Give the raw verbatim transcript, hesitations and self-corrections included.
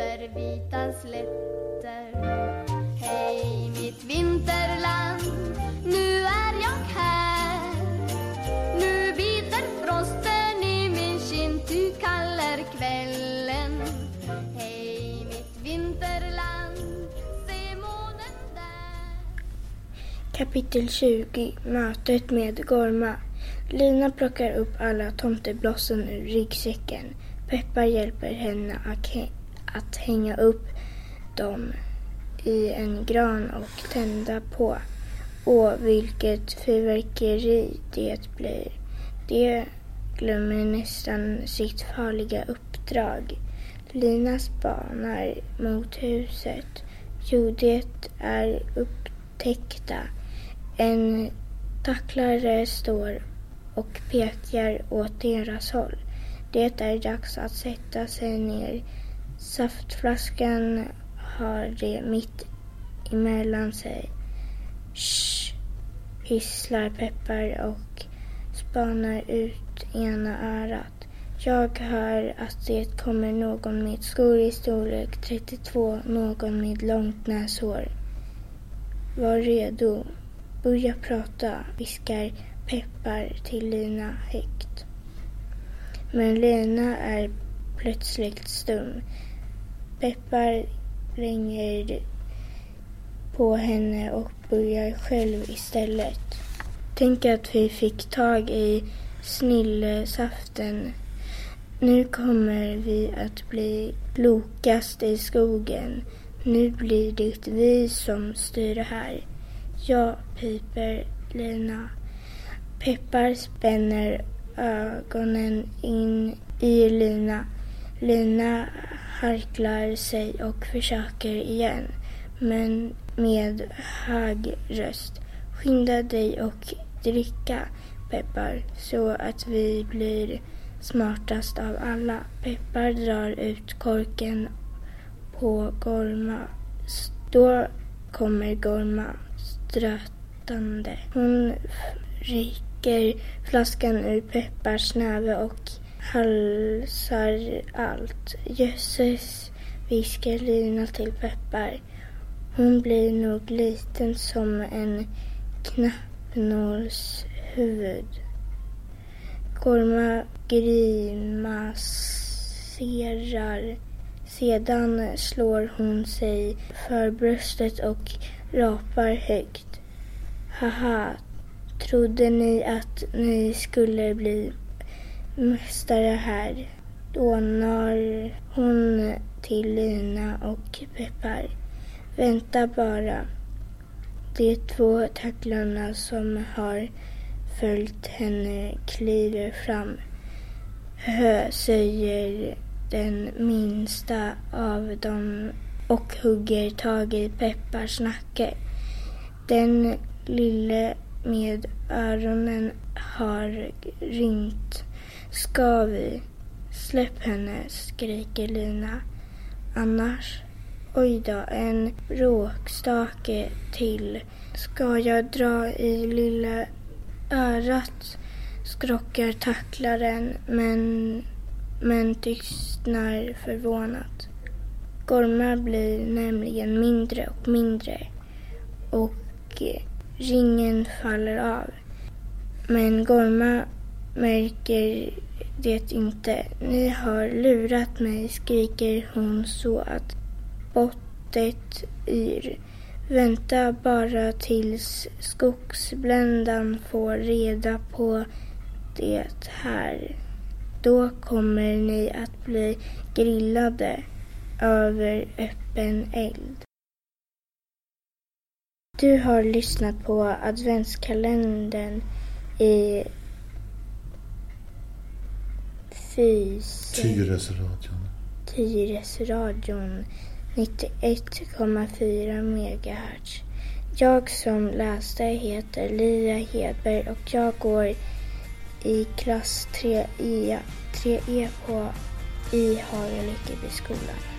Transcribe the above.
över vita slätter. Hej mitt vinterland, nu är jag här. Nu biter frosten i min kind, du kallar kvällen. Hej mitt vinterland, se månen där. Kapitel tjugo. Mötet med Gorma. Lina plockar upp alla tomteblossen ur ryggsäcken. Peppar hjälper henne att, hä- att hänga upp dem i en gran och tända på. Och vilket fyrverkeri det blir. Det glömmer nästan sitt farliga uppdrag. Lina spanar mot huset. Jo, det är upptäckta. En tacklare står och pekar åt deras håll. Det är dags att sätta sig ner. Saftflaskan har det mitt emellan sig. Shh, hisslar Peppar och spanar ut ena örat. Jag hör att det kommer någon med skor i storlek trettiotvå, någon med långt näshår. Var redo. Börja prata, viskar Peppar till Lina högt. Men Lina är plötsligt stum. Peppar ringer på henne och börjar själv istället. Tänk att vi fick tag i snillesaften. Nu kommer vi att bli klokast i skogen. Nu blir det vi som styr här. Ja, piper Lina. Peppar spänner ögonen in i Lina. Lina harklar sig och försöker igen, men med hög röst. Skynda dig och dricka, Peppar, så att vi blir smartast av alla. Peppar drar ut korken på Gorma. Då kommer Gorma strötande. Hon rycker flaskan ur Peppars näve och halsar allt. Jösses, viskar Lina till Peppar. Hon blir nog liten som en knappnålshuvud. Gorma grimaserar. Sedan slår hon sig för bröstet och rapar högt. Haha, trodde ni att ni skulle bli mästare här? Dånar hon till Lina och Peppar. Vänta bara. De två tacklarna som har följt henne kliver fram. Hö, säger den minsta av dem och hugger tag i Peppars nacke. Den lille med öronen har rynt. Ska vi? Släpp henne, skriker Lina. Annars? Oj då, en bråkstake till. Ska jag dra i lilla örat? Skrockar tacklaren, men, men tystnar förvånat. Gorma blir nämligen mindre och mindre och ringen faller av. Men Gorma märker det inte. Ni har lurat mig, skriker hon så att bottet yr. Vänta bara tills skogsbländan får reda på det här. Då kommer ni att bli grillade över öppen eld. Du har lyssnat på adventskalendern i Fys Tyresöradion. Tyresöradion nittioett komma fyra megahertz. Jag som läste heter Lia Hedberg och jag går i klass tre E, tre E på i Hagalyckeby skolan.